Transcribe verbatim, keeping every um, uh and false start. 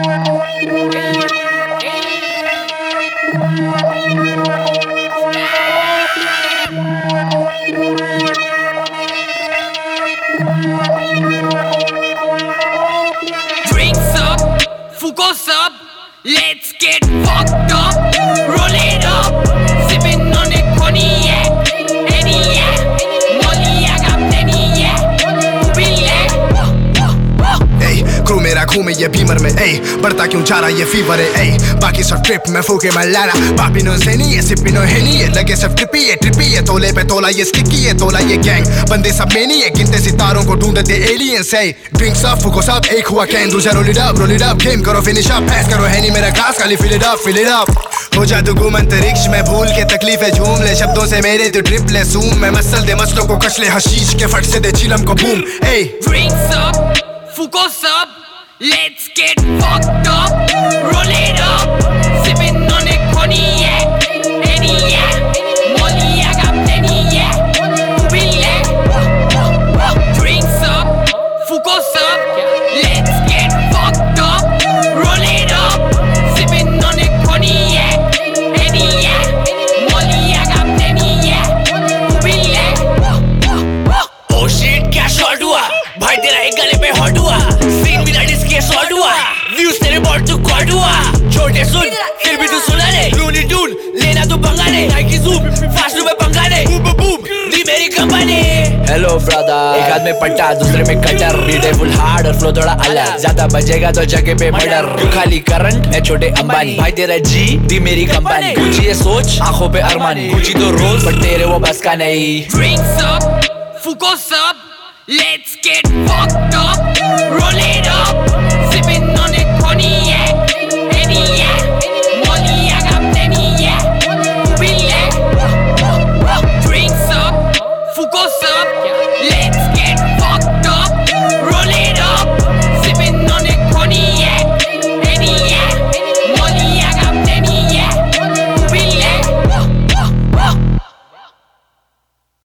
Drinks up, Foucault's up, let's get fucked up, roll it up, sipping on a cognac, any yeah, Molly I got plenty yeah, relax. Hey, crew मेरा घूमे ये Beamer में, hey, बढ़ता क्यों जा रहा ये फीवर है, hey, बाकी सब ट्रिप में फूके मैं लारा, पापिनो से नहीं है, सिपिनो है नहीं है, लगे सब ट्रिपी है, ट्रिपी है, तोले पे तोला ये स्टिकी है, तोला ये गैंग, बंदे सब में नहीं है, गिनते सितारों को ढूंढते एलियंस है, ड्रिंक्स अप, फुको सब, एक हुआ कैन, दूसरा roll it up, roll it up, game करो फिनिश अप, पैस करो है नहीं मेरा ग्लास खाली fill it up, fill it up, हो जा तू गुम अंतरिक्ष में भूल के तकलीफें झूम ले, शब्दों से मेरे तो ट्रिप ले सूम में मसल दे मसलों को कश ले, हशीश के फट से दे चिलम को boom, hey, Drinks up, Foucault's up, let's get fucked up, roll it up, sipping on a cognac, any yeah, Molly I got plenty yeah, relax. Drinks up, Foucault's up, let's get fucked up, roll it up, sipping on a cognac, any yeah, Molly I got plenty yeah, relax. Oh shit क्या shot हुआ भाई तेरा एक गले पे hot हुआ scene बिना डिस्के शॉट हुआ व्यूज तेरे बॉट तू कॉट हुआ छोटे सुन फिर भी तू सुना ले लूनी टून लेना तू पंगा ले नाइकी जूम फास्ट में पंगा ले बूम बूम दी मेरी कंपनी हेलो ब्रदर एक हाथ में पट्टा दूसरे में कटर बीट है फुल हार्ड और फ्लो थोड़ा अलग ज्यादा बजेगा तो जगह पे मर्डर तू खाली करंट मैं छोटे अंबानी भाई तेरा जी दी मेरी कंपनी गुची ये सोच आंखों पे अरमानी गुची तो रोज बट तेरे वो बस का नहीं Drinks up, Foucault's up, let's get fucked up, roll it up,